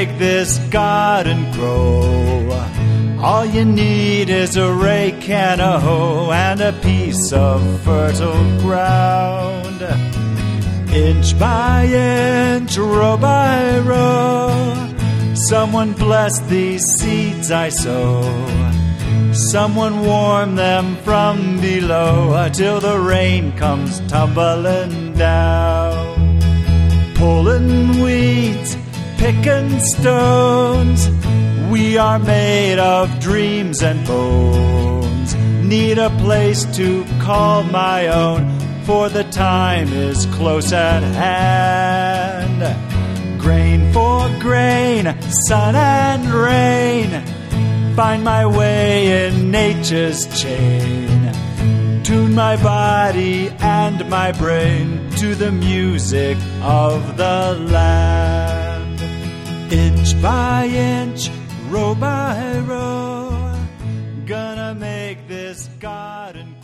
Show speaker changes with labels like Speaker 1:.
Speaker 1: make this garden grow. All you need is a rake and a hoe and a piece of fertile ground. Inch by inch, row by row, someone bless these seeds I sow. Someone warm them from below till the rain comes tumbling down. Pulling weeds, picking stones, we are made of dreams and bones. Need a place to call my own, for the time is close at hand. Grain for grain, sun and rain, find my way in nature's chain. Tune my body and my brain to the music of the land. Inch by inch, row by row, gonna make this garden